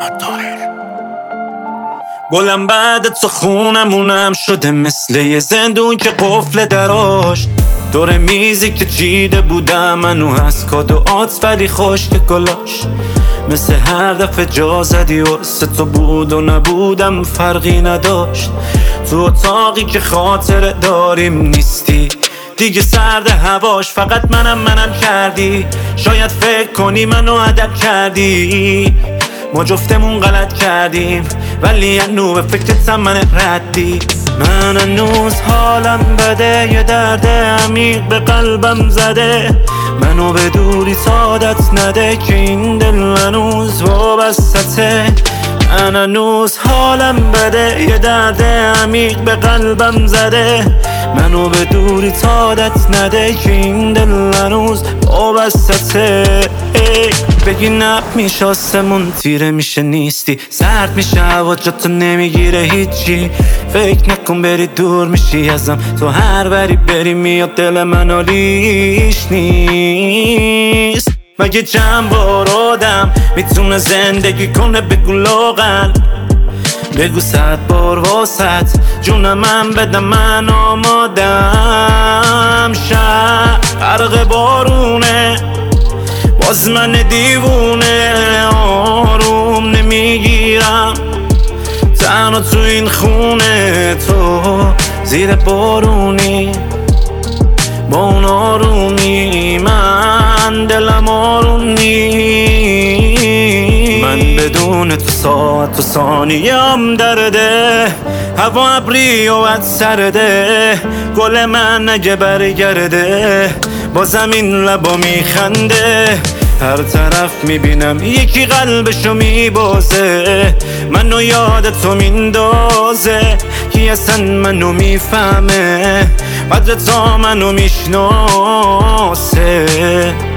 گلم بعد تو خونمونم شده مثل یه زندون که قفل دراش دور میزی که چیده بودم منو از کادوات ولی خوش که گلاش مثل هر دفعه جا زدی واسه تو بود و نبودم فرقی نداشت تو اتاقی که خاطره داریم نیستی دیگه سرد هواش فقط منم کردی شاید فکر کنی منو ادب کردی ما جفتمون غلط کردیم ولی هنو به فکرتم من ردی من هنوز حالم بده یه درد عمیق به قلبم زده منو به دوری سعادت نده که این دل هنوز وابستته من هنوز حالم بده یه درد عمیق به قلبم زده منو به دوری سعادت نده که این دل هنوز وابستته بگی نب میشه آسمون تیره میشه نیستی سرد میشه هوا جاتو نمیگیره هیچی فکر نکن بری دور میشی ازم تو هر وری بری میاد دل من حالیش نیست مگه چند بار آدم میتونه زندگی کنه بگو لاغر بگو 100 بار واسط جون من بدم من آمادم شب غرق بارونه باز من دیوونه آروم نمیگیرم تنها تو این خونه تو زیر بارونی با اون آرومی من دلم آروم نی من بدون تو ساعت و ثانیه‌ام درده هوا ابری و بد سرده گل من اگه برگرده با زمین لبا میخنده هر طرف میبینم یکی قلبشو میبازه منو یاد تو میندازه کی اصلا منو میفهمه قدر تا منو میشناسه